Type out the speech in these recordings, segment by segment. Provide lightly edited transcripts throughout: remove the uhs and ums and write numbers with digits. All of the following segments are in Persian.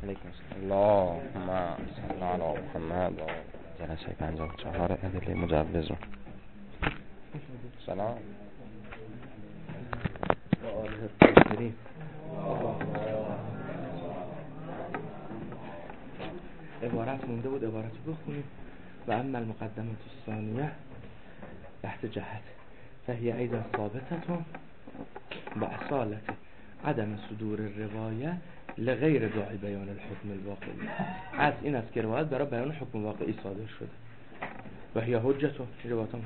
علیکم السلام. اللهم صل علی محمد و جلسه 54 ادله مجوز. سلام و آله الطاهرین. عبارت مونده بود، عبارت رو بخونیم. و اما المقدمه الثانیه بحث جهت فهی ایضا ثابتتون و اصالت عدم صدور روایه لغیر داعی بیان الحکم الواقعی. از این است که روایت برای بیان حکم واقعی صادر شده و هی حجتون روایتان.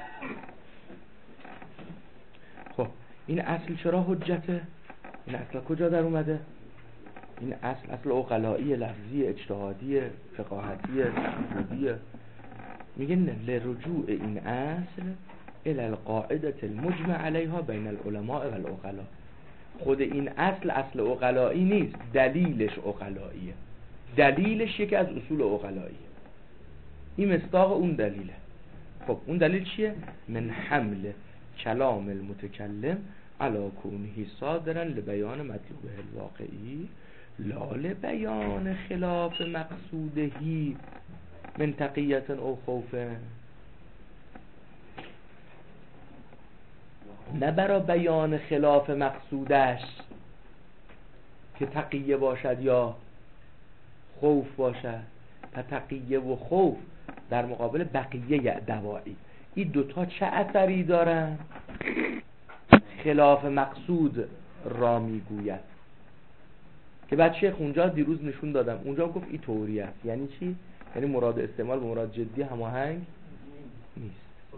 خب این اصل چرا حجته؟ این اصل کجا در اومده؟ این اصل عقلایی، لفظی، اجتهادی، فقاهتی، تعبدی. میگن لرجوع این اصل الى القاعده المجمع علیها بین العلماء و العقلاء. خود این اصل عقلایی نیست، دلیلش عقلاییه. دلیلش یکی از اصول عقلاییه. این مصداق اون دلیله. خب اون دلیل چیه؟ من حمل کلام المتکلم علی کونه صادرا لبیان مطلوبه الواقعی لا لبیان خلاف مقصودهی من تقیت او خوف. نه برای بیان خلاف مقصودش که تقیه باشد یا خوف باشد. تقیه و خوف در مقابل بقیه دواعی، این دوتا چه اثری دارن؟ خلاف مقصود را میگوید که بعد شیخ اونجا دیروز نشون دادم، اونجا گفت این طوری است. یعنی چی؟ یعنی مراد استعمال به مراد جدی هماهنگ نیست.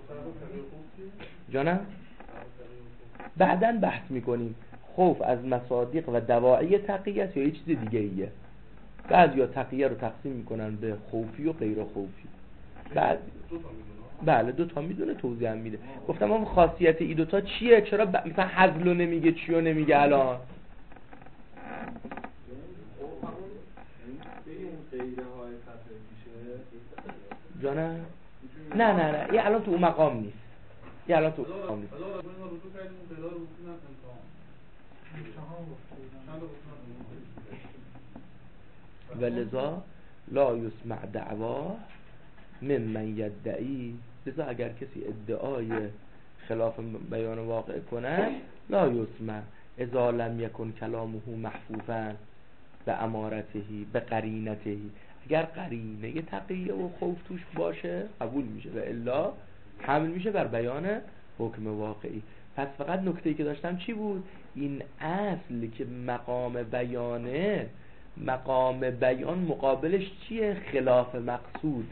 جانم بعداً بحث میکنیم خوف از مصادیق و دواعی تقیه است یا یه چیز دیگه ایه. بعضیا تقیه رو تقسیم میکنن به خوفی و غیر خوفی. بله دوتا میدونه، توضیح هم میده. گفتم اما خاصیت این دوتا چیه؟ چرا مثلا حذلو نمیگه، چیو نمیگه الان؟ جانم نه این الان تو اون مقام نیست. ولذا لا یسمع دعوا ممن یدعی. لذا اگر کسی ادعای خلاف بیان واقع کنه لا یسمع اذا لم یکن کلامه محفوفا به امارتهی به قرینتهی. اگر قرینه تقیه و خوف توش باشه قبول میشه و الا حمل میشه بر بیان حکم واقعی. پس فقط نکته‌ای که داشتم چی بود؟ این اصل که مقام بیانه، مقام بیان مقابلش چیه؟ خلاف مقصود.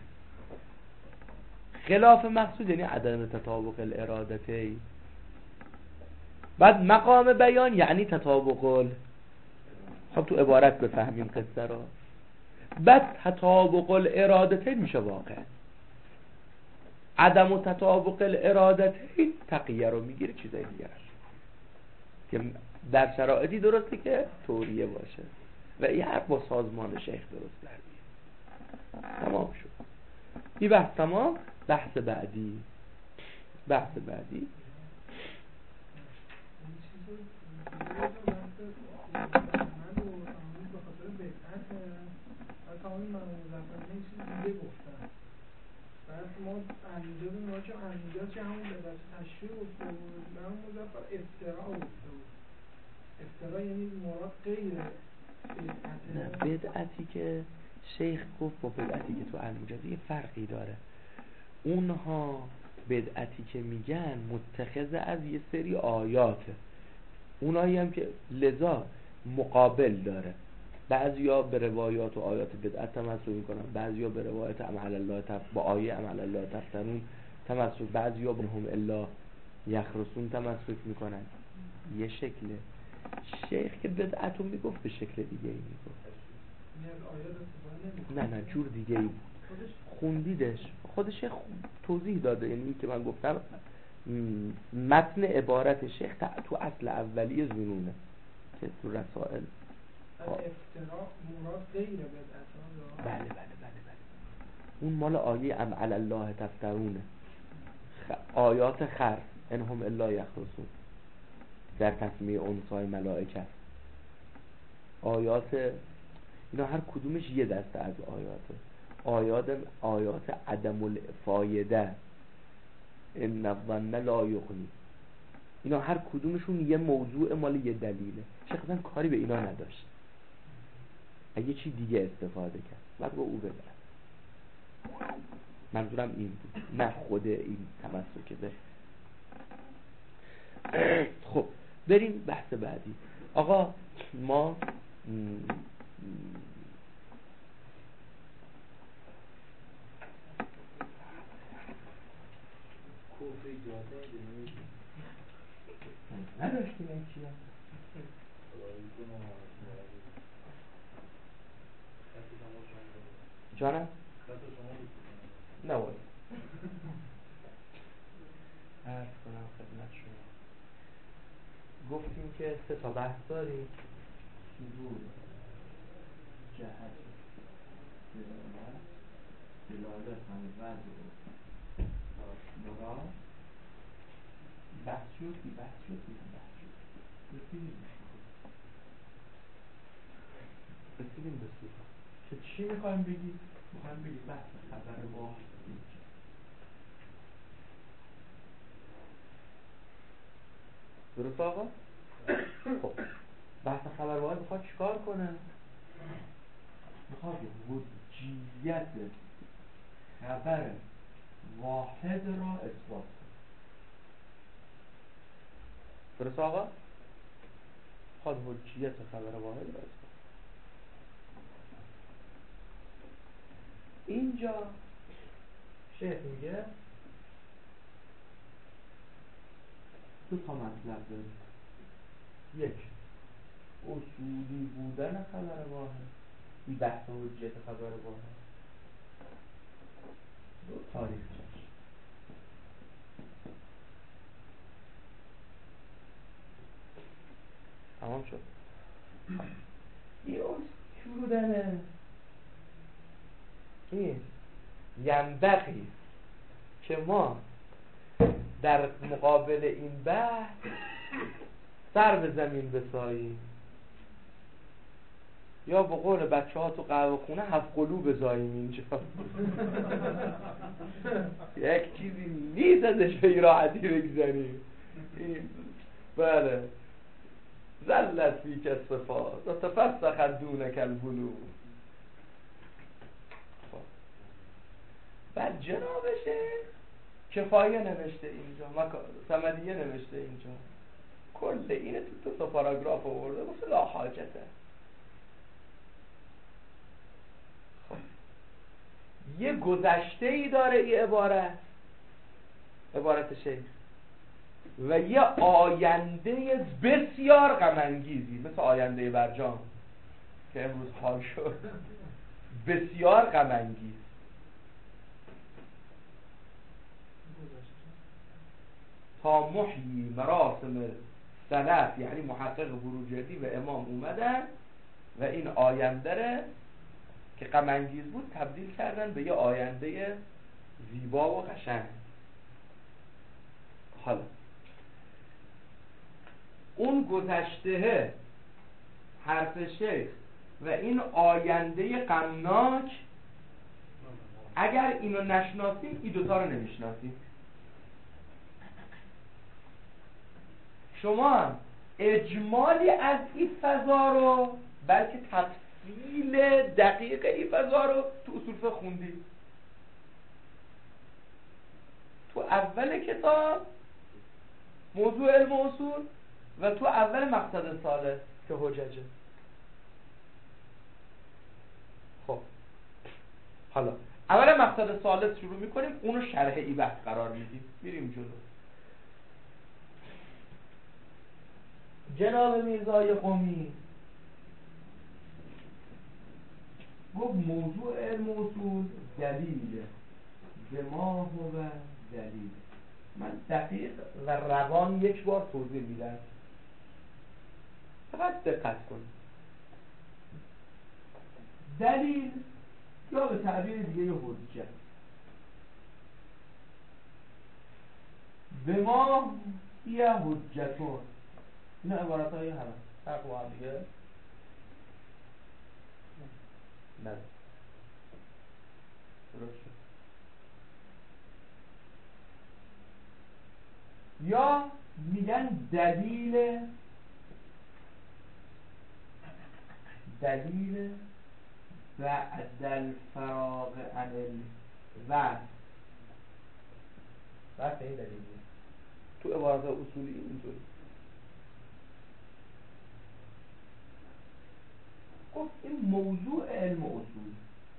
خلاف مقصود یعنی عدم تطابق الارادتی. بعد مقام بیان یعنی تطابق خب تو عبارت بفهمیم قصه رو. بعد تطابق الارادتین میشه واقع. عدم تطابق الارادتین تقیه رو میگیره، چیزای دیگه که در شرایطی درسته که توریه باشه و این حرف با سازمان شیخ درست در بیه. تمام شد این بحث. تمام. بحث بعدی تمامی منظورتانه یه چیز دیگه گفتن. بعد ما انجاز ناچه انجاز که همون بدت تشریح گفته بود و همون مزفر افترا گفته بود. افترا یعنی مراد غیر بدعته. نه بدعتی که شیخ گفت با بدعتی که تو المجاز یه فرقی داره. اونها بدعتی که میگن متخذ از یه سری آیاته، اونایی هم که لذا مقابل داره. بعضیا به روایات و آیات بدعت تمسک میکنن، بعضیا به روایت عمل الله با آیه عمل الله تفترون تمسک، بعضیا به هم الا یخرسون تمسک میکنن. یه شکله. شیخ که بدعتو میگفت به شکل دیگه ای میگفت. نه جور دیگه ای بود. خوندیدش خود شیخ توضیح داده. یعنی که من گفتم متن عبارت شیخ تو اصل اولیه زنونه که تو رسائل افتراء مراد غیر بدعت. بله اون مال آیه ام علی الله تفترونه. آیات خر انهم الا یخرسون در تسمیه انثای ملائکه. آیات اینا هر کدومش یه دسته از آیات عدم الفایده، ان الظن لا یغنی، اینا هر کدومشون یه موضوع مال یه دلیله. شیخ اصلا کاری به اینا نداشت، یه چی دیگه استفاده کرد، بعد با او ببرد. منظورم این بود، نه خود این تمسک به. خب بریم بحث بعدی. آقا ما کوفه جاده نداشتیم این چیه؟ جانم؟ نه باید عرض کنم خدمت شما، گفتیم که 3 تا بحث داریم: شروع، جهت، دلالت، وضع و مراد. بحث شد رسیدیم به سوخت که چی میخوایم بگید؟ میخوایم بگید بحث خبر واحد. درست آقا؟ خب بحث خبر واحد میخواد چیکار کنه؟ میخواد حجیت خبر واحد را اثبات کنه. درست آقا؟ میخواد حجیت خبر واحد را اثبات. اینجا شیخ میگه 2 تا مطلب داریم: یک، اصولی بودن خبر واحد، این بحث حجیت خبر واحد. 2، تاریخش. تمام شد. این شروع دنه این ینبغی که ما در مقابل این بحث سر به زمین بساییم، یا به قول بچه ها تو قهوه خونه 7 قلو بزاییم اینجا. یک چیزی نیست ازش به راحتی بگذاریم. بله، زلت فیک الصفات و تفسخ دونک البلوغ. بعد جنابشه کفایه نوشته اینجا، صمدیه نوشته اینجا، کل اینه تو 2 تا پاراگراف آورده، گفت لا حاجته. خب یه گذشته ای داره این عبارت شیخ، و یه آینده بسیار غم انگیزی، مثل آینده برجام که امروز حال شد، بسیار غم انگیز. تا محیی مراسم سلف، یعنی محقق بروجردی و امام اومدن و این آینده که غم انگیز بود تبدیل کردن به یه آینده زیبا و قشنگ. حالا اون گذشته حرف شیخ و این آینده غمناک، اگر اینو نشناسیم این 2 تا رو نمیشناسیم. شما اجمالی از این فضا رو، بلکه تفصیل دقیق این فضا رو تو اصول فقه خوندید. تو اول کتاب موضوع علم اصول و تو اول مقصد صالح که حججه. خب حالا اول مقصد صالح شروع میکنیم، اونو شرح ای بحث قرار میدیم، میریم جلو. جناب میرزای قمی گفت موضوع علم اصول دلیله، به ما هو دلیل. من دقیق و روان 1 بار توضیح میدم، فقط دقت کنید. دلیل یا به تعبیر دیگه حجت، به ما یه حجتون، اینا عبارت های همه فرق با هم دیگه. نه درست شد. یا میگن دلیل بعد الفراغ عن الوصف. بس این دلیلیه تو عبارات اصولی اینطوری. خب این موضوع علم اصول.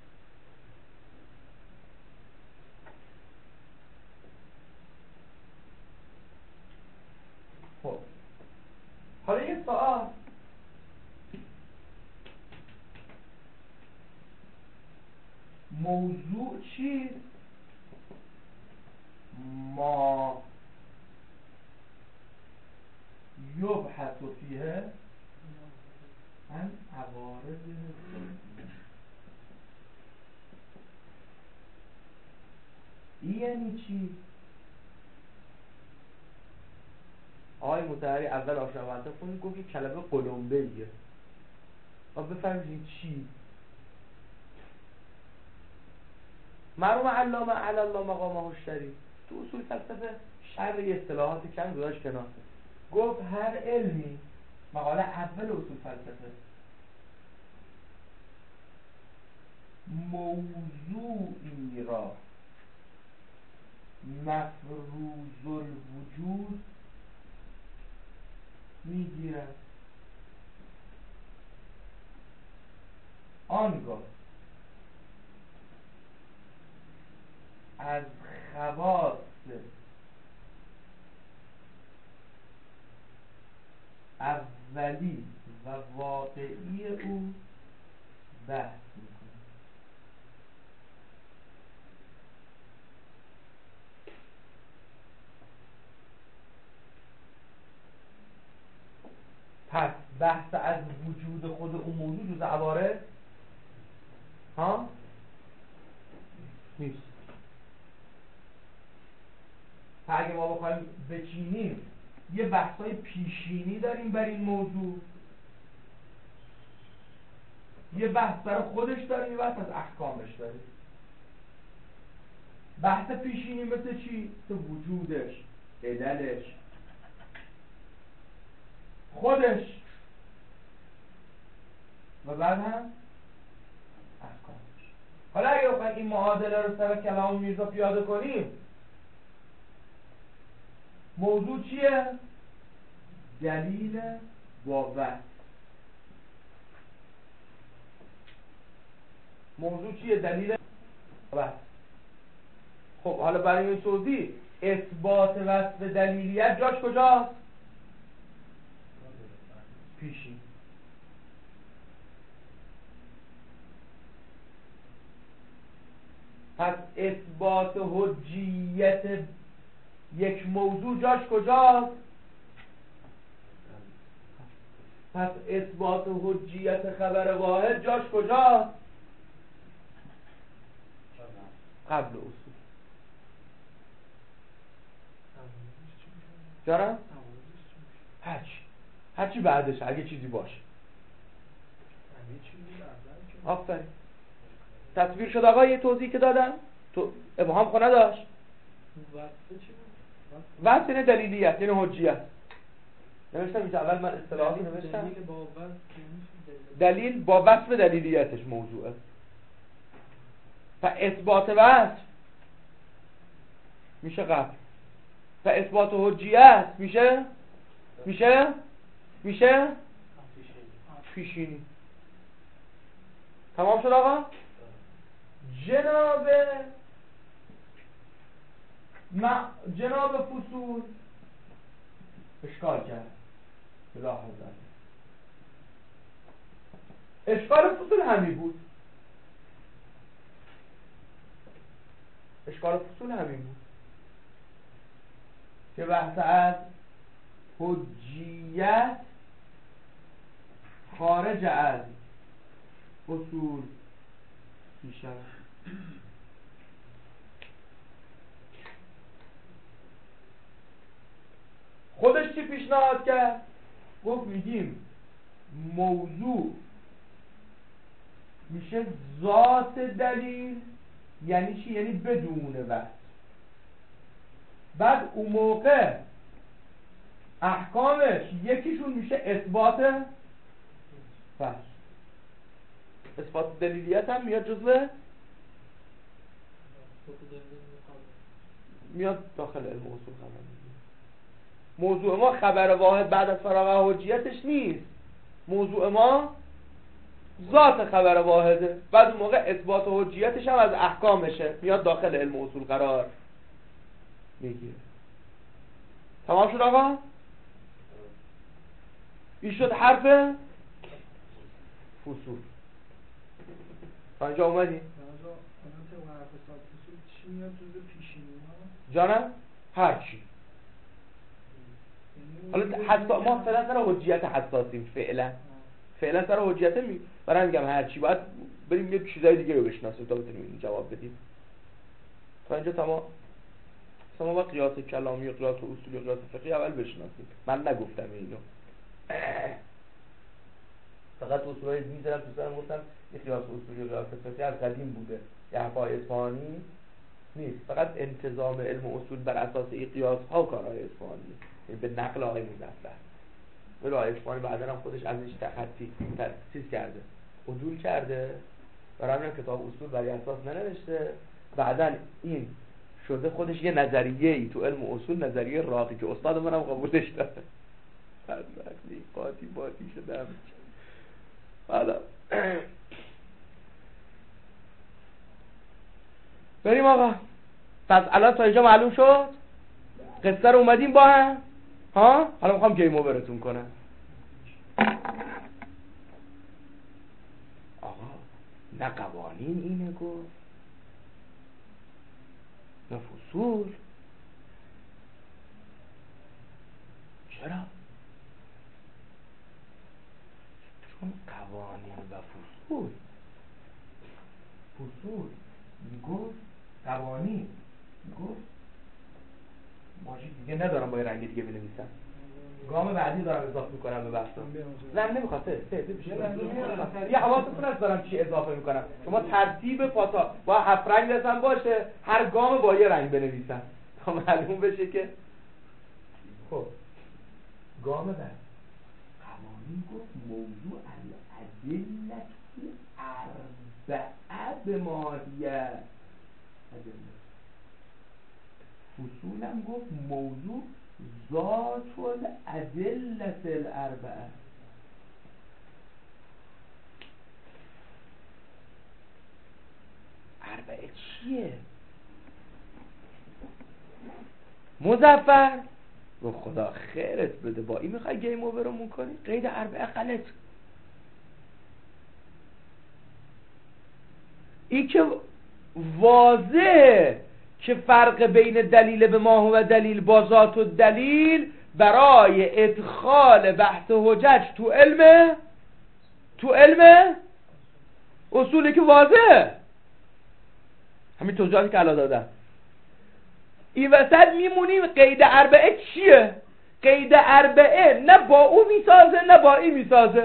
خب حالا یه سوال، موضوع چیست؟ ما یبحث فیه عن عوارض. این یعنی چی؟ آقای مطهری اول آشنابنده خونی گفت یک کلمه قلمبه ایه. بفرمایید چی؟ معلوم علامه علی الله مقامه الشریف تو اصول فلسفه شر اصطلاحات کم گذاشت کنار، گفت هر علمی، مقاله اول اصول فلسفه، موضوعی را مفروض الوجود میگیرد، آنگاه از خواص اولی و واقعی او بحث میکنه. پس بحث از وجود خود اون موضوع جز عوارض ها نیست. اگه ما بخوایم بچینیم یه بحثای پیشینی داریم بر این موضوع، یه بحث برای خودش داریم، یه بحث از احکامش داریم. بحث پیشینی مثل چی؟ مثل وجودش، عللش، خودش و بعد هم احکامش. حالا اگه بخوایم این معادله رو سر کلام میرزا پیاده کنیم، موضوع چیه؟ دلیل با وصف. موضوع چیه؟ دلیل وصف. خب حالا برای این توضیح، اثبات وصف دلیلیت جاش کجاست؟ پیشین. پس اثبات حجیت یک موضوع جاش کجاست؟ پس اثبات حجیت خبر واحد جاش کجاست؟ قبل اصول. جارم؟ هرچی بعدش اگه چیزی باشه. آفرین. تصویر شد آقا. یه توضیح که دادم تو ابهام خونه داشت. وصف یعنی دلیلیت، یعنی حجیت. نوشتم اینجا اول من اصطلاحی نوشتم. دلیل با وصف دلیلیتش موضوعه. و اثبات وصف میشه قبل، و اثبات حجیت میشه پیشینی. تمام شد آقا؟ جناب فصول اشکال کرد. بلا حضرت اشکال فصول همین بود. که بحث از حجیت خارج از اصول میشه. خودش چی پیشنهاد کرد؟ گفت میگیم موضوع میشه ذات دلیل. یعنی چی؟ یعنی بدون وصف. بعد اون موقع احکامش یکیشون میشه اثبات وصف. اثبات دلیلیت هم میاد جزوه، میاد داخل علم اصول خبر. موضوع ما خبر واحد بعد از فراغ حجیتش نیست، موضوع ما ذات خبر واحده. بعد اون موقع اثبات حجیتش هم از احکامشه، میاد داخل علم اصول قرار میگیره. تمام شد آقا؟ این شد حرف فصول. تا اینجا اومدی؟ چی میاد جزء پیشینی ها؟ جانم؟ هر چی. حالا ما فعلا سر حجیت حساسیم. فعلا سر حجیت برای میگم هر چی. باید بریم یه چیزای دیگه رو بشناسیم تا بتونیم این جواب بدیم. تا اینجا تمام. ما با قیاس کلامی و قیاس اصولی و قیاس فقهی اول بشناسیم. من نگفتم اینو. فقط اصولای میذارم تو سرم، گفتم این قیاس اصولی و قیاس فقهی از قدیم بوده. یه حرفای اصفهانی نیست. فقط انتظام علم اصول بر اساس این قیاس ها کارهای اصفهانی، به نقل آقای مظفر. ولی آقای اصفهانی بعدن هم خودش ازش تأسیس کرده، عدول کرده، برای همین کتاب اصول برای اساس ننوشته. بعدن این شده خودش یه نظریه ای تو علم اصول، نظریه راقی که استاد منم قبولش داره. قاطی شده. حالا بریم آقا. پس الان تا اینجا معلوم شد قصه رو اومدیم با هم. حالا میخوام گیم اوورتون کنم. آقا نه قوانین اینه گفت، نه فصول. چرا؟ چون قوانین و فصول میگفت، قوانین میگفت ماشین دیگه ندارم با یه رنگ دیگه بنویسم. گام بعدی دارم اضافه میکنم به بحثم. نه نمیخواد یه حواستون هست دارم چی اضافه میکنم. شما ترتیب پاتا با 7 رنگ لازم باشه، هر گام با یه رنگ بنویسم تا معلوم بشه که خب گام بعد قوانین گفت موضوع الادله اربعه به ماهیت. فصولم گفت موضوع ذات الادله الاربعه. اربعه چیه؟ مظفر رو خدا خیرت بده، با این میخوای گیم اوورمون کنی؟ قید اربعه غلط. این که واضحه که فرق بین دلیل به ما و دلیل با ذات و دلیل برای ادخال بحث حجج تو علم اصولی که واضحه. همین توضیحاتی که الان دادم. این وسط میمونیم قید اربعه چیه؟ قید اربعه نه با او میسازه نه با این میسازه،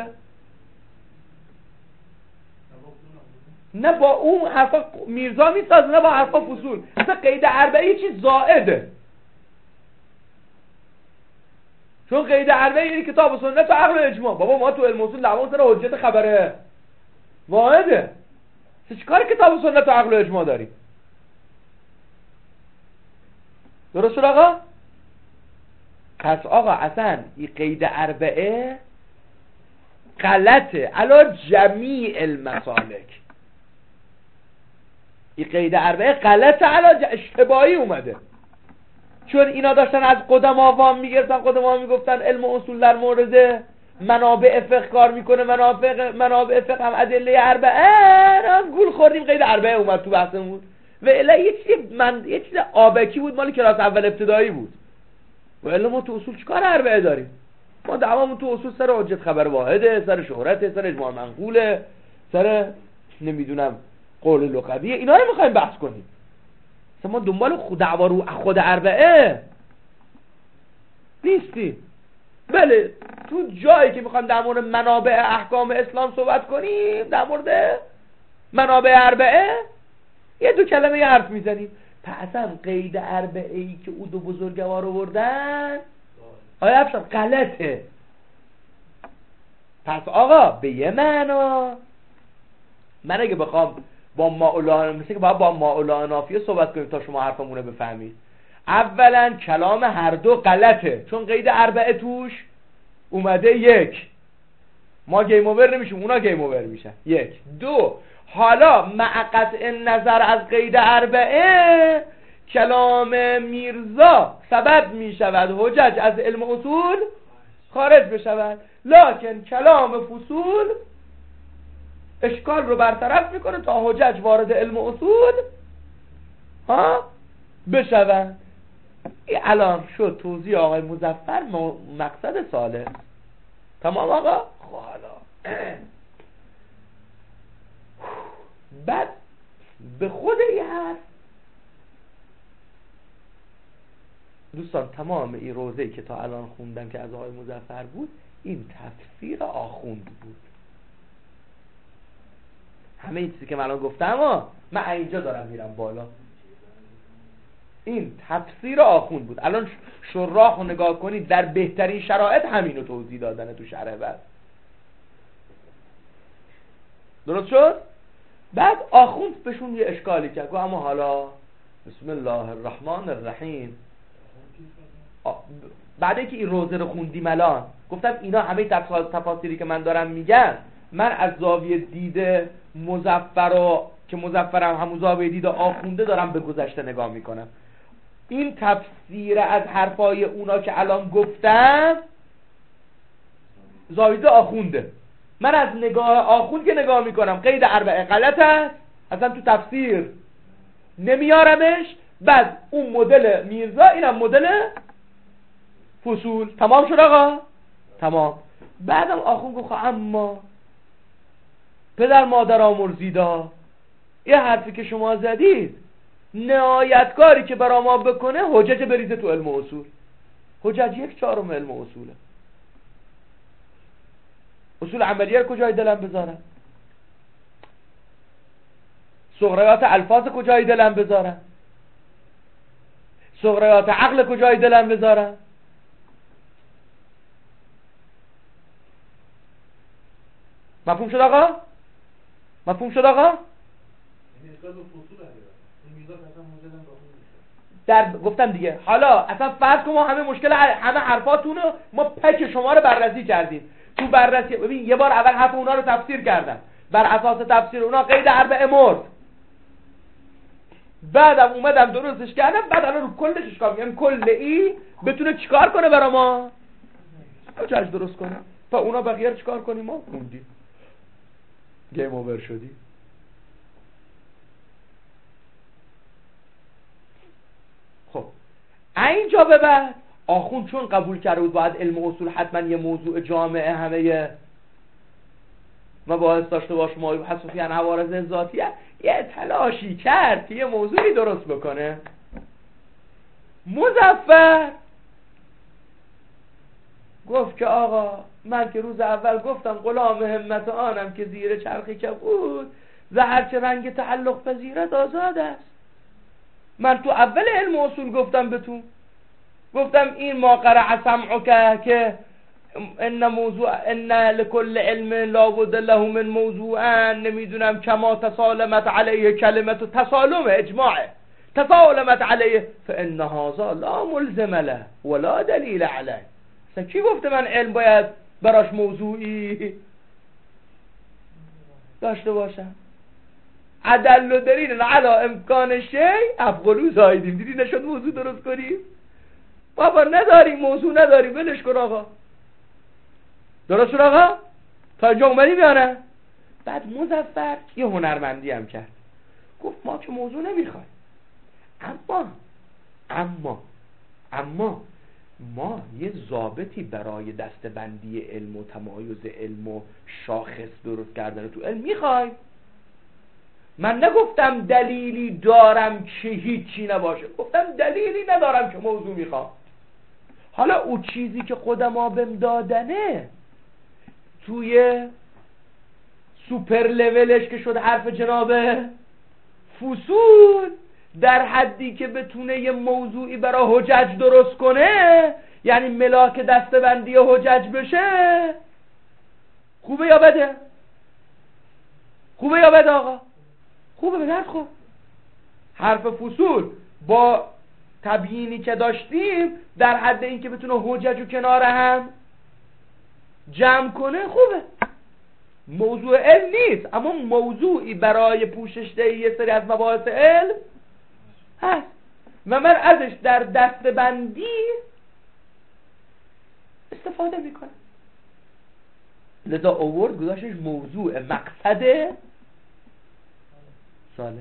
نه با اون حرفا میرزا میسازه نه با حرفا فصول. مثلا قید اربعه یه چیز زائده، چون قید اربعه یعنی کتاب و سنت و عقل و اجماع. بابا ما تو علم اصول دعوامون سر حجت خبره واحده. چیکار کتاب و سنت و عقل و اجماع داریم؟ درست شد آقا؟ پس آقا اصلا این قید اربعه غلطه علی جمیع المسالک. این قید اربعه غلطه علی اشتباهی اومده، چون اینا داشتن از قدما وام میگرفتن. قدما میگفتن علم اصول در مورد منابع فقه کار میکنه، منابع فقه هم ادله اربعه. گول خوردیم قید اربعه اومد تو بحثمون. و الا یه چیز آبکی بود مال کلاس اول ابتدایی بود. و الا ما تو اصول چیکار اربعه داریم؟ ما دعوامون تو اصول سر حجت خبر واحده، سر شهرت، سر اجماع منقوله، سر نمیدونم قول لغویه. اینا رو میخوایم بحث کنیم. مثلا ما دنبال دعوا رو خود اربعه نیستیم. بله تو جایی که میخوایم در مورد منابع احکام اسلام صحبت کنیم، در مورد منابع اربعه یه دو کلمه یه حرف میزنیم. پس هم قید اربعه ای که او دو بزرگوار آوردن آیا افشار غلطه. پس آقا به یه معنا من اگه بخوام با ماولانا مثل که باید با ماولانا نافیه صحبت کنیم تا شما حرفمونه بفهمید. اولا کلام هر دو غلطه چون قید اربعه توش اومده یک، ما گیم اوور نمیشیم اونا گیم اوور میشن. یک. دو، حالا مع قطع نظر از قید اربعه کلام میرزا سبب میشود حجج از علم اصول خارج بشود، لکن کلام فصول اشکال رو برطرف میکنه تا حجج وارد علم اصول بشود. این الان شد توضیح آقای مظفر مقصد ساله. تمام آقا؟ حالا بعد به خود این حرف دوستان تمام این روزه‌ای که تا الان خوندم که از آقای مظفر بود این تفسیر آخوند بود. همه این چیزی که من الان گفتم من اینجا دارم میرم بالا، این تفسیر آخوند بود. الان شراح رو نگاه کنید در بهترین شرایط همینو توضیح دادن تو شرح بعد. درست شد؟ بعد آخوند بهشون یه اشکالی کرد اما حالا بسم الله الرحمن الرحیم. بعد اینکه این روزه رو خوندیم الان گفتم اینا همه تفاسیری که من دارم میگم من از زاویه دید مظفر که مظفرم همون زاویه دید آخونده دارم به گذشته نگاه میکنم. این تفسیر از حرفای اونا که الان گفتم زاویه آخونده، من از نگاه آخوند که نگاه میکنم قید اربعه غلط است اصلا تو تفسیر نمیارمش. بعد اون مدل میرزا اینم مدل فصول. تمام شد آقا؟ تمام. بعدم آخوند گفت اما پدر مادر آمرزیدا یه حرفی که شما زدید نهایتکاری که برا ما بکنه حجج بریزه تو علم اصول. حجج 1/4 علم اصوله. اصول عملیه رو کجای دلم بذارم؟ صغریات الفاظ کجای دلم بذارم؟ صغریات عقل کجای دلم بذارم؟ مفهوم شد آقا؟ مفهوم شد آقا؟ گفتم دیگه. حالا اصلا فرض کن ما همه مشکل همه حرفاتونو ما پک شما رو بررسی کردیم. تو بررسی ببین یه بار اول حرف اونا رو تفسیر کردم، بر اساس تفسیر اونا قید اربعه مرد، بعدم اومدم درستش کردم، بعد الان رو کلش اشکال میگم کل ای بتونه چیکار کنه برا ما حجج درست کنه تا اونا بقیه رو چیکار کنیم ما موندیم گیم اوور شدی. خب اینجا به بعد آخوند چون قبول کرده بود باید علم اصول حتما یه موضوع جامعه همه مباحث داشته باشه ما حسوفی ان عوارض ذاتیه، یه تلاشی کرد که یه موضوعی درست بکنه. مظفر گفت که آقا من که روز اول گفتم غلام همت آنم که زیر چرخی کبود زهرچه رنگ تعلق پذیرت آزاد است. من تو اول علم اصول گفتم بهتون، گفتم این ما قرع سمعک که ان لكل علم لابد له من موضوعا نمیدونم کما تسالمت علیه کلمت و تسالم اجماعه تسالمت علیه فان هذا لا ملزم له ولا دلیل علیه. کی گفته من علم باید براش موضوعی داشته باشم؟ عدل و دلیل علی امکان شی افغلو زایدیم. دیدی نشد موضوع درست کنیم؟ بابا نداریم موضوع نداریم ولش کن آقا. درست شد آقا؟ تا اینجا اومدیم یا نه؟ بعد مظفر یه هنرمندی هم کرد، گفت ما که موضوع نمیخوایم اما ما یه ضابطی برای دستبندی علم و تمایز علم و شاخص درست کردن تو علم میخوایم. من نگفتم دلیلی دارم که هیچی نباشه، گفتم دلیلی ندارم که موضوع میخوام. حالا او چیزی که خودم بهم دادنه توی سوپر لولش که شد حرف جناب فصول، در حدی که بتونه یه موضوعی برای حجج درست کنه، یعنی ملاک دستبندی حجج بشه. خوبه یا بده؟ خوبه یا بده آقا؟ خوبه، به درد خور. حرف فصول با تبیینی که داشتیم در حد این که بتونه حجج و کنار هم جمع کنه، خوبه. موضوع علم نیست، اما موضوعی برای پوشش دهی یه سری از مباحث علم هست و من ازش در دستبندی استفاده میکنم. لذا آورد گذاشتش موضوع مقصد ساله.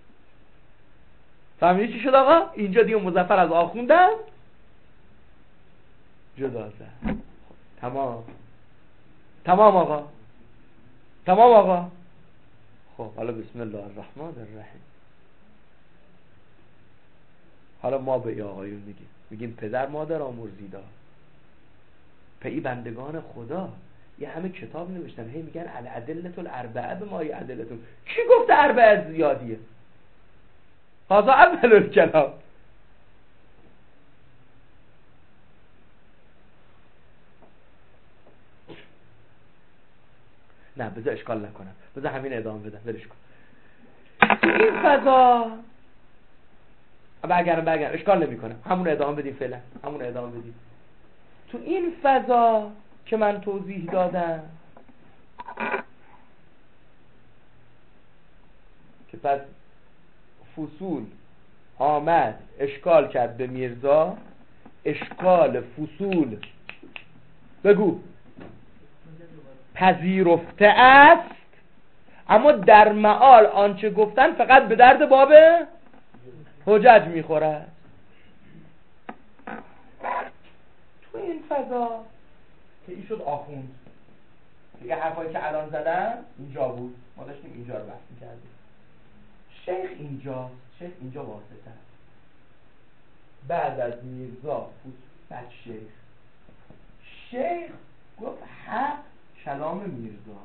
فهمیدی چی شد آقا؟ اینجا دیگه مظفر از آخوندم جدا زد. تمام آقا، تمام آقا. خب حالا بسم الله الرحمن الرحیم. حالا ما به ای آقایون میگیم پدر مادر آمرزیدا، پی بندگان خدا، یه همه کتاب نوشتن هی میگن الادله الاربعه به ما ادلتون. کی گفته اربعه زیادیه؟ هذا اول الکلام. نه بذار اشکال نکنم، بذار همین ادامه بدم، ولش کن. تو این فضا برگردم اشکال نمی کنم، همون ادامه بدیم فعلا، همون ادامه بدیم. تو این فضا که من توضیح دادم که پس فصول آمد اشکال کرد به میرزا، اشکال فصول بگو پذیرفته است، اما در معال آنچه گفتن فقط به درد باب حجج میخوره. تو این فضا که این شد آخوند دیگه، حرفایی که الان زدن اینجا بود، ما داشتیم اینجا رو بحث میکردیم. شیخ اینجا واسطه. بعد از میرزا بعد شیخ گفت حق کلام میرزا.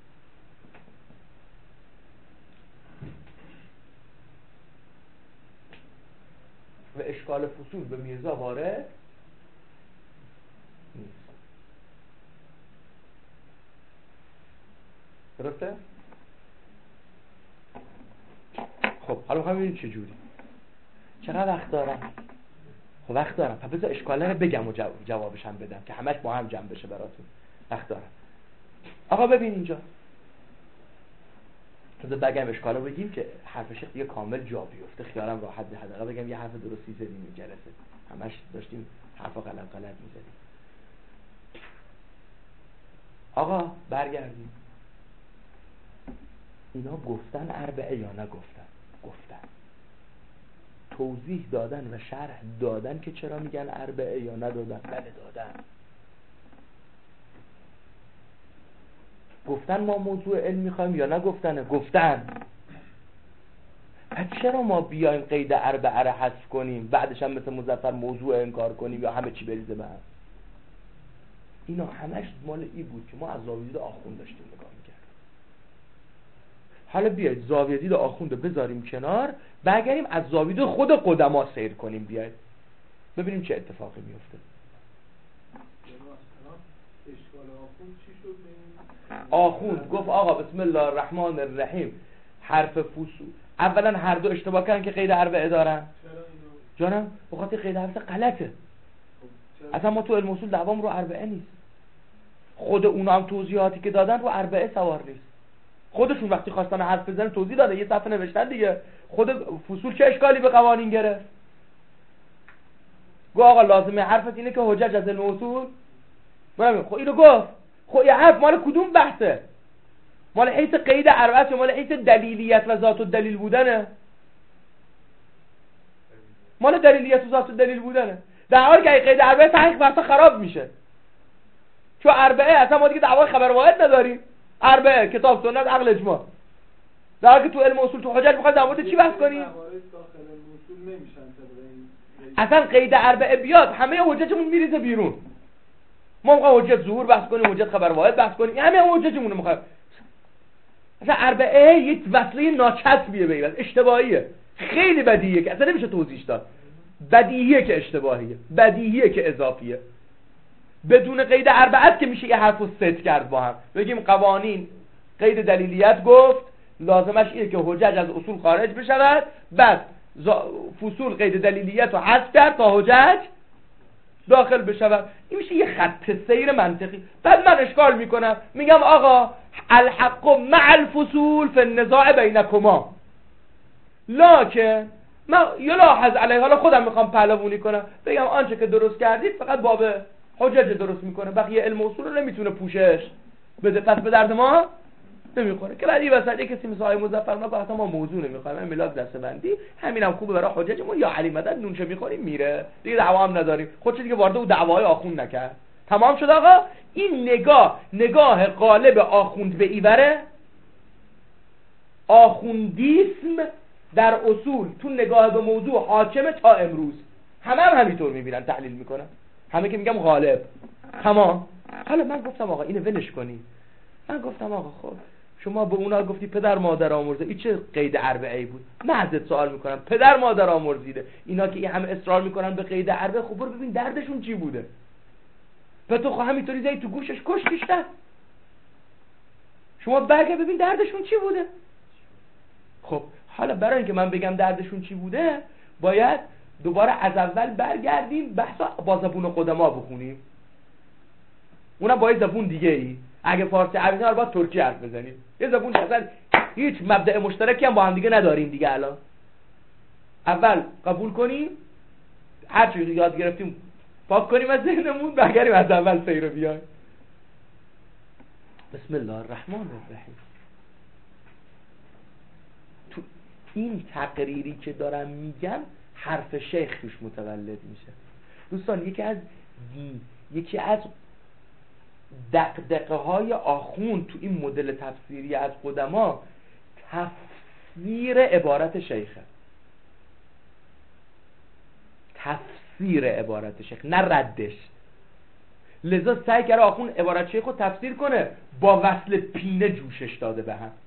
و اشکال فصول به میرزا وارد نیست. درسته؟ خب حالا میخوام ببینیم چه جوری، چقدر وقت دارم؟ خب وقت دارم، پس بذار اشکاله رو بگم و جوابش هم بدم که همش با هم جمع بشه براتون. وقت دارم. آقا ببین اینجا، بذار بگم اشکاله رو بگیم که حرف شیخ دیگه کامل جا بیفته، خیالم راحت به حداقل بگم یه حرف درستی زدیم این جلسه، همش داشتیم حرفا غلط می‌زدیم. آقا برگردیم، اینا گفتن اربعه یا نگفتن؟ گفتن. توضیح دادن و شرح دادن که چرا میگن اربعه یا ندادن؟ بله دادن. گفتن ما موضوع علم میخوایم یا نگفتنه؟ گفتن. پس چرا ما بیایم قید اربعه رو حذف کنیم بعدش هم مثل مظفر موضوع انکار کنیم یا همه چی بریزه به هم؟ اینا همش مال ای بود که ما از زاویه دید آخوند داشتیم نگاه میکردیم. حالا بیاید زاویه دید آخوند رو بذاریم کنار، برگردیم از زاویه دید خود قدما سیر کنیم، بیاید ببینیم چه اتفاقی میفته. آخوند گفت آقا بسم الله الرحمن الرحیم حرف فصول. اولا هر دو اشتباه کردن که قید اربعه دارن. جانم بخاطر قید اربعه غلطه. اصلا ما تو علم اصول دوام رو اربعه نیست. خود اونا هم توضیحاتی که دادن رو اربعه سوار نیست. خودشون وقتی خواستن حرف بزنن توضیح دادن، یه صفحه نوشتن دیگه. خود فصول چه اشکالی به قوانین گرفت؟ گفت آقا لازمه حرفت اینه که حجج از علم اصول برام. خب اینو گفت. خب این حرف مال کدوم بحثه؟ مال حیث قید اربعه یا مال حیث دلیلیت و ذات الدلیل بودنه؟ مال دلیلیت و ذات الدلیل بودنه. در حالی که قید اربعه تحقیق بحثا خراب میشه، چون اربعه اصلا ما دیگه دعوای خبر واحد نداریم. اربعه کتاب سنت عقل اجماع. در حالی که تو علم اصول تو حجج میخواد در مورد چی بحث کنیم؟ اصلا قید اربعه بیاد همه حججمون میریزه بیرون. ما میخوایم حجت ظهور بحث کنیم، حجت خبر واحد بحث کنیم، همه حججمون رو میخوایم. اصلا اربعه یک وصله ناچسبیه به این اشتباهیه، خیلی بدیهیه که اصلا نمیشه توضیحش داد، بدیهیه که اشتباهیه، بدیهیه که اضافیه. بدون قید اربعت که میشه یه حرف رو ست کرد با هم، بگیم قوانین قید دلیلیت گفت لازمش اینه که حجج از اصول خارج بشود، بعد فصول قید دلیلیت رو حذف کرد تا حجج داخل بشود. این میشه یه خط سیر منطقی. بعد من اشکال میکنم میگم آقا الحق مع الفصول فی النزاع بینکما، لکن من یلاحظ علیه، حالا خودم میخوام پهلوانی کنم بگم آنچه که درست کردید فقط باب حجج درست میکنه، بقیه علم اصول رو نمیتونه پوشش بده، پس به درد ما نمیخوره. که بعد این وسط یک کسی مثل آقای مظفرالله گفت ما موضوع نمیخوایم، این ملاک دستبندی همینم خوبه برای حججمون، یا علی مدد نونچه میخوریم میره دیگه، دعوا هم نداریم، خودش دیگه وارد اون دعوای آخوند نکرد، تمام شد آقا. این نگاه غالب آخوند به ایوره، آخوندیسم در اصول تو نگاه به موضوع حاکمه تا امروز، همه هم همینطور میبینن تحلیل میکنن، همه که میگم غالب. تمام. حالا من گفتم آقا اینو ولش کنی، من گفتم آقا خب شما به اونا گفتی پدر مادر آمرزه، این چه قید اربعه‌ای بود؟ من ازت سوال میکنم پدر مادر آمرزیده، اینا که این همه اصرار میکنن به قید اربعه، خب برو ببین دردشون چی بوده، و تو همینطوری زدی تو گوشش کشتیش ده. شما برگرد ببین دردشون چی بوده. خب حالا برای اینکه من بگم دردشون چی بوده باید دوباره از اول برگردیم بحثا با زبون قدما بخونیم، اونم با یه زبون دیگه ای. اگه فارسی عربی نه باید ترکی حرف بزنیم، یه زبون اصلا هیچ مبدأ مشترکی هم با هم دیگه نداریم دیگه. الان اول قبول کنیم هر چیزی یاد گرفتیم پاک کنیم از ذهنمون، برگردیم از اول سیر بیایم. بسم الله الرحمن الرحیم. تو این تقریری که دارم میگم حرف شیخ توش متولد میشه. دوستان یکی از دغدغه های آخوند تو این مدل تفسیری از قدما تفسیر عبارت شیخه، تفسیر عبارت شیخ نه ردش. لذا سعی کرده آخوند عبارت شیخ رو تفسیر کنه، با وصل پینه جوشش داده به هم،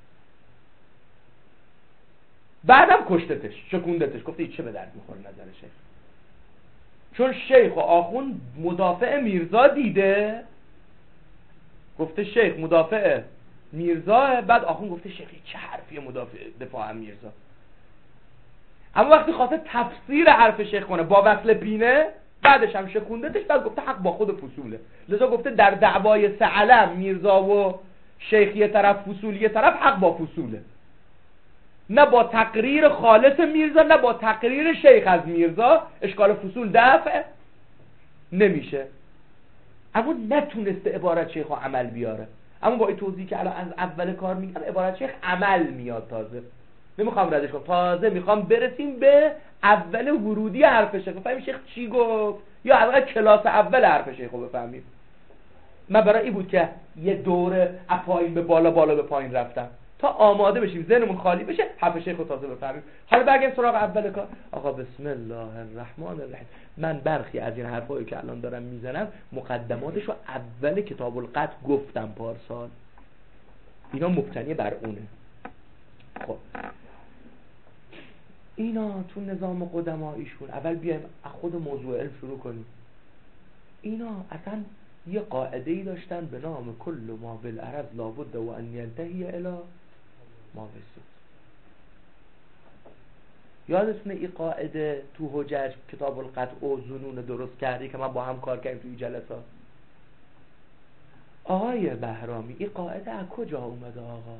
بعدم کشتتش، شکوندتش، گفته این چه به درد میخوره نظر شیخ. چون شیخ و آخوند مدافع میرزا دیده، گفته شیخ مدافع میرزا، بعد آخوند گفته شیخ چه حرفیه مدافع دفاع میرزا. اما وقتی خواسته تفسیر حرف شیخ کنه با وصل پینه، بعدش هم شکوندتش، بعد گفته حق با خود فصوله. لذا گفته در دعوای سعلم میرزا و شیخ یه طرف فصول یه طرف، حق با فصوله، نه با تقریر خالص میرزا نه با تقریر شیخ از میرزا اشکال فصول دفع نمیشه. اما نتونسته عبارت شیخ رو عمل بیاره. اما با این توضیح که الان از اول کار میگم عبارت شیخ عمل میاد، تازه نمیخوام ردش کنم، تازه میخوام برسیم به اول ورودی حرف شیخ، بفهمیم شیخ چی گفت، یا اول کلاس اول حرف شیخ رو بفهمیم. من برای این بود که یه دوره از پایین به بالا، بالا به پایین رفتم تا آماده بشیم ذهنمون خالی بشه حرف شیخ رو تازه بفهمیم. حالا برگردیم سراغ اول کار. آقا بسم الله الرحمن الرحیم. من برخی از این حرفایی که الان دارم میزنم مقدماتش رو اول کتاب القطع گفتم پارسال، اینا مبتنی بر اونه. خب اینا تو نظام قدماییشون، اول بیایم از خود موضوع علم شروع کنیم. اینا اصلا یه قاعده‌ای داشتن به نام کل ما بالعرض لابد و ان ینتهی الی ما بالسود. یادتونه این قاعده تو حجج کتاب القطع و ظنون درست کردی که من با هم کار کردیم توی جلسات؟ آقای بهرامی این قاعده از کجا اومده آقا؟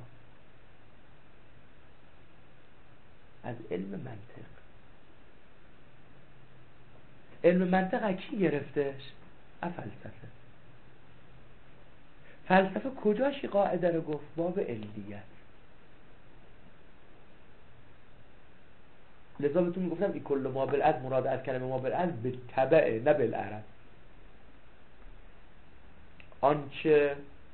از علم منطق. علم منطق از کی گرفتش؟ از فلسفه. فلسفه کجاش این قاعده رو گفت؟ باب علیت. لذا بهتون میگفتم این کل ما بالعرض مراد از کلمه ما بالعرض به تبعه نه بالعرض. آنچه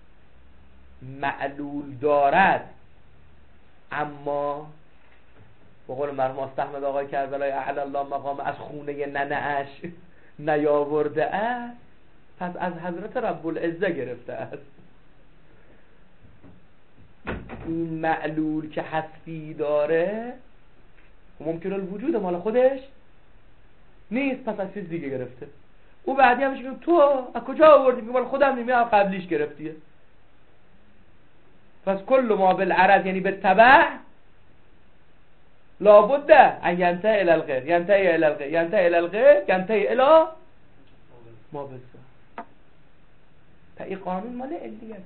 معلول دارد اما به قول مرحوم استحمد آقای کربلای اعلی الله مقام از خونه ننه اش نیاورده است، پس از حضرت رب العزه گرفته است. این معلول که هستی داره ممکن الوجود مال خودش نیست، پس از چیز دیگه گرفته. او بعدی همش میگه تو از کجا آوردی؟ میگه مال خودم نمیام، قبلیش گرفتیه. پس کل ما بالعرض یعنی بالتبع لابد ان ینتهی الی الغیر، ینتهی الی الغیر، ینتهی الی الغیر، ینتهی الی ما بالذات. تا این قانون مال علیت.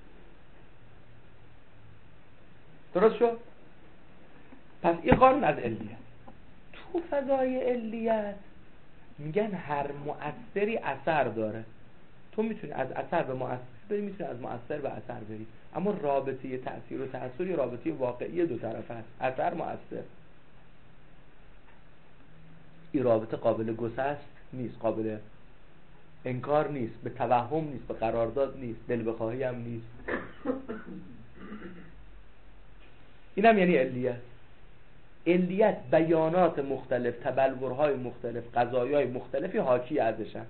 درست شد؟ پس این قانون از علیت. تو فضای علیت میگن هر مؤثری اثر داره. تو میتونی از اثر به مؤثر بری، میتونی از مؤثر به اثر بری، اما رابطه تأثیر و تأثیر یه رابطه واقعی دو طرفه است. اثر مؤثر، این رابطه قابل گسست نیست، قابل انکار نیست، به توهم نیست، به قرارداد نیست، دل بخواهی هم نیست. اینم یعنی علیت. علیت بیانات مختلف، تبلورهای مختلف، قضایای مختلفی حاکی ازشن.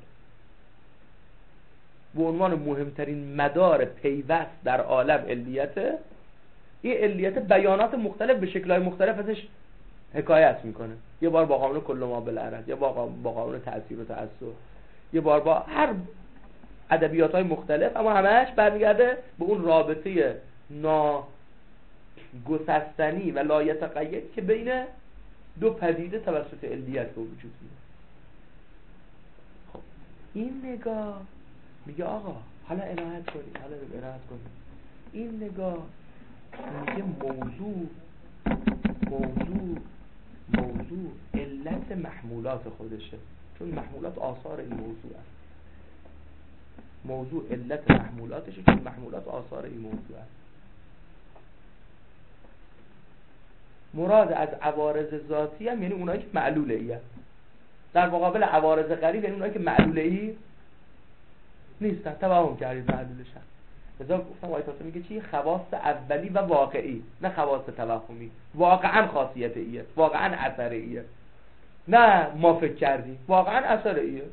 به عنوان مهمترین مدار پیوست در عالم علیته. این علیت بیانات مختلف به شکل‌های مختلف ازش حکایت میکنه. یه بار با قانون کل ما بالعرض، یه بار با قانون تأثیر و تأثیر، یه بار با هر ادبیات‌های مختلف، اما همش برمیگرده به اون رابطه ناگسستنی و لایتقید که بین دو پدیده توسط علیت به وجود میاد. خب این نگاه میگه آقا حالا عنایت کنید، این نگاه میگه موضوع علت محمولات خودشه، چون محمولات آثار این موضوع است. موضوع علت محمولاتشه، چون محمولات آثار این موضوع است. مراد از عوارض ذاتی هم یعنی اونایی که معلوله ای هست، در مقابل عوارض غریب یعنی اونایی که معلوله ای نیستن. توهم کردید معلولشن. لذا گفتم آیه تاسه میگه چی؟ خواص اولی و واقعی، نه خواص توهمی. واقعا خاصیت ایه، واقعا اثر ایه، نه ما فکر کردیم، واقعا اثر ایه.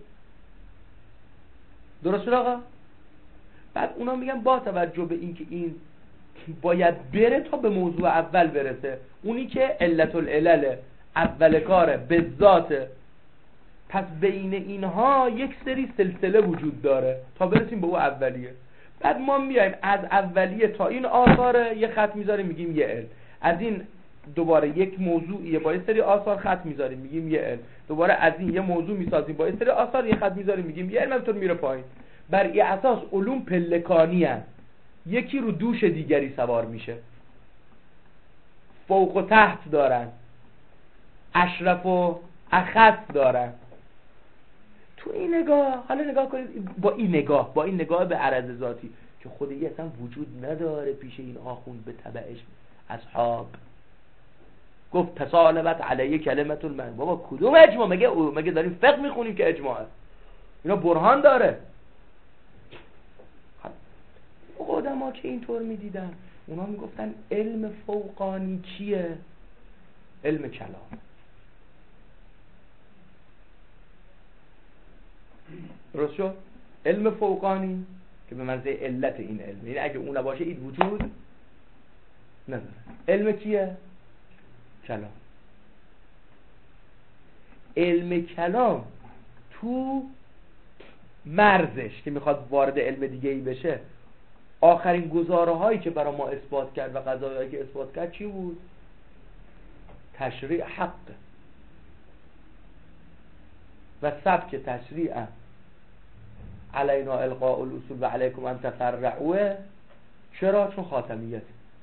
درست شد آقا؟ بعد اونا میگن با توجه به این که این باید بره تا به موضوع اول برسه، اونی که علت العلل اول کاره به ذاته، پس بین اینها یک سری سلسله وجود داره تا برسیم به اون اولیه. بعد ما میایم از اولیه تا این آثاره یه خط میذاریم میگیم یه علم، از این دوباره یک موضوعیه با یه سری آثار خط میذاریم میگیم یه علم، دوباره از این یه موضوع میسازیم با یه سری آثار یه خط میذاریم میگیم یه علم، همینطور میره پایین. بر این اساس علوم پلکانی هست، یکی رو دوش دیگری سوار میشه، فوق و تحت دارن، اشرف و اخص دارن. تو این نگاه حالا نگاه کنید با این نگاه به عرض ذاتی که خودی اصلا وجود نداره پیش این آخوند به تبعش اصحاب. گفت تسالبت علیه کلمت المن. بابا کدوم اجماع؟ مگه داریم فقه میخونیم که اجماعه؟ اینا برهان داره. قدما که اینطور میدیدن اونا میگفتن علم فوقانی چیه؟ علم کلام. درست شد؟ علم فوقانی که به منزله علت این علم، یعنی اگه اون نباشه این وجود نداره. علم کیه؟ کلام. علم کلام تو مرزش که میخواد وارد علم دیگه ای بشه، آخرین گزاره هایی که برای ما اثبات کرد و قضایایی که اثبات کرد چی بود؟ تشریع حق و سبک تشریع علینا القاء الاصول و علیکم ان تفرعوا. چرا؟ چون خاتمیت.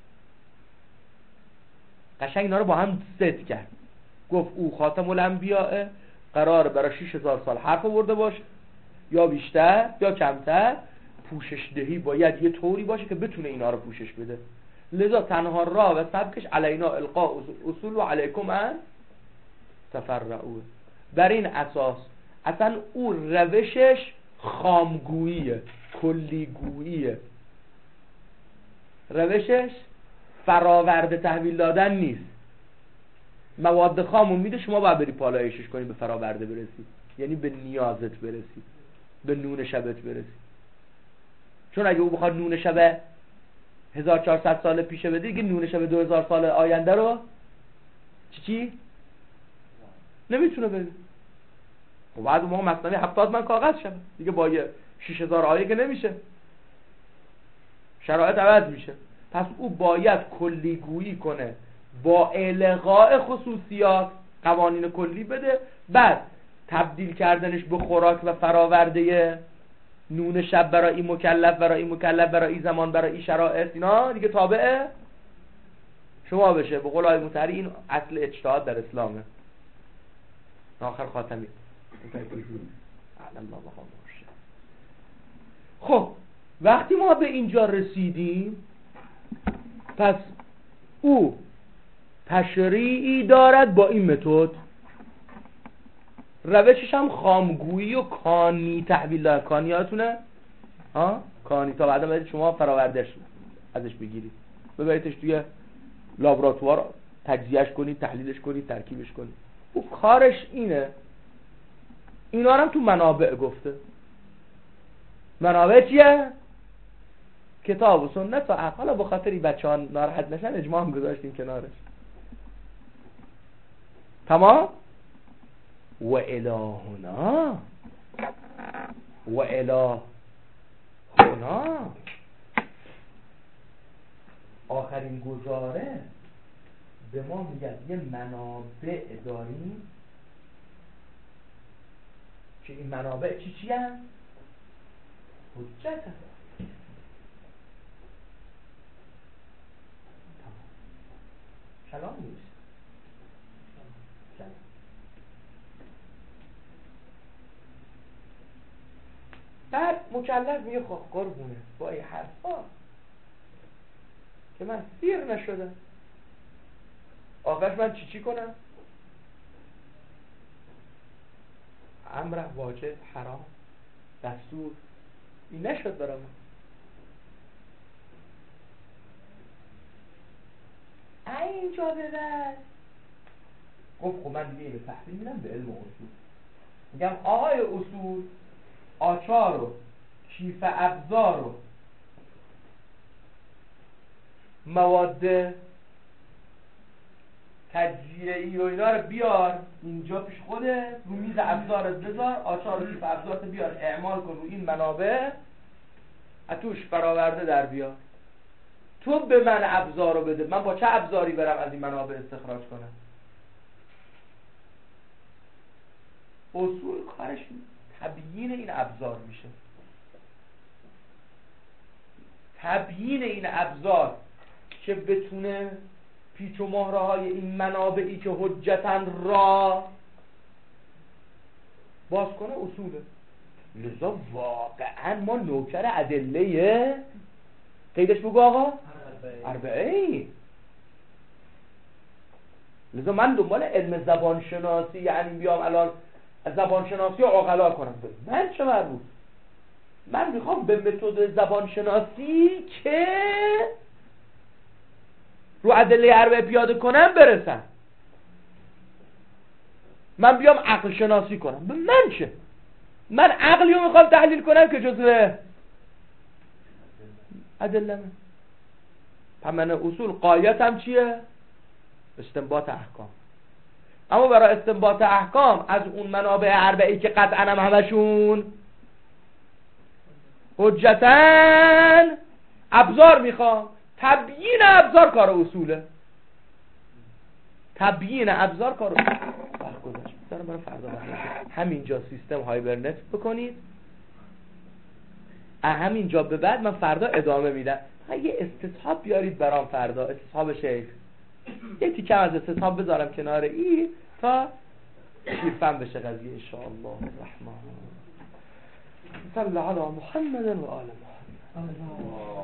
قشنگ اینا رو با هم ست کرد. گفت او خاتم الانبیاء، قرار برای 6000 سال حرف آورده باشه یا بیشتر یا کمتر، پوشش دهی باید یه طوری باشه که بتونه اینا رو پوشش بده. لذا تنها راه و سبکش علینا القاء اصول و علیکم ان تفرعوا. بر این اساس اصلا او روشش خامگوییه، کلیگوییه، روشش فراورده تحویل دادن نیست. مواد خامو میده، شما باید بری پالایشش کنی به فراورده برسی، یعنی به نیازت برسی، به نون شبت برسی. چون اگه او بخواد نون شبه 1400 سال پیشه بدی دیگه نونش به 2000 سال آینده رو چی نمیتونه بده. و بعد ما مثلا 70 من کاغذ شد دیگه با 6000 آیه که نمیشه، شرایط عوض میشه. پس او باید کلیگویی کنه با الغاء خصوصیات، قوانین کلی بده، بعد تبدیل کردنش به خوراک و فراورده نون شب برای این مکلف، برای این مکلف، برای این زمان، برای این شرایط، اینا دیگه تابع شما بشه. به قول آیه مطهری این اصل اجتهاد در اسلامه. آخر خاتمی. خب وقتی ما به اینجا رسیدیم، پس او تشریعی دارد با این متد، روشش هم خامگویی و کانی تحویل دارد. کانی یادتونه؟ کانی تا بعدا باید شما فراوردش ازش بگیرید، ببریدش توی لابراتوار تجزیهش کنید، تحلیلش کنید، ترکیبش کنید. او کارش اینه. اینا هم تو منابع گفته. منابع چیه؟ کتاب و سنت و عقل. حالا به خاطری بچه ها ناراحت نشن اجماع هم گذاشتیم کنارش. تمام؟ و الهنا و الهنا آخرین گزاره به ما میگن یه منابع داریم که این منابع چی هست؟ حجت هست. کلام نیست. بعد مکلف میگه خب قربونه با این حرفا که من سیر نشدم، آخرش من چی کنم؟ امر واجب، حرام، دستور، این نشد برام. اینجا به بعد خب من دیگه به تحویل میدم به علم اصول. میگم آقای اصول، آچار و کیف ابزار و مواد تجزیه‌ای و اینا رو بیار اینجا پیش خودت، رو میز ابزارت بذار، آچار و کیف ابزارت بیار، اعمال کن رو این منابع، اتوش فراورده در بیار. تو به من ابزار رو بده، من با چه ابزاری برم از این منابع استخراج کنم؟ اصول کارش تبیین این ابزار میشه. تبیین این ابزار که بتونه پیچ و مهره های این منابعی که حجتن را باز کنه اصوله. لذا واقعا ما نوکر ادله قیدش بگو آقا اربعه. لذا من دنبال علم زبانشناسی، یعنی بیام الان زبانشناسی رو عقلا کنم، من چه مربوط؟ من میخوام به متد زبانشناسی که رو ادله اربعه پیاده کنم برسم. من بیام عقل شناسی کنم، به من چه؟ من عقلی رو میخوام تحلیل کنم که جزء ادله من اصول قایتم چیه؟ استنباط احکام. اما برای استنباط احکام از اون منابع اربعه‌ای که قطعا هم همشون حجتن ابزار میخوام. تبیین ابزار کار اصوله. تبیین ابزار کار اصوله. برای فردا همینجا سیستم هایبرنت بکنید. همینجا به بعد من فردا ادامه میدم. یه استصحاب بیارید برام فردا، استصحاب شیخ. یه تیکه از استصحاب بذارم کنار ای تا شیرفن بشه قضیه انشاءالله الرحمن. صلی علی محمد و آل محمد.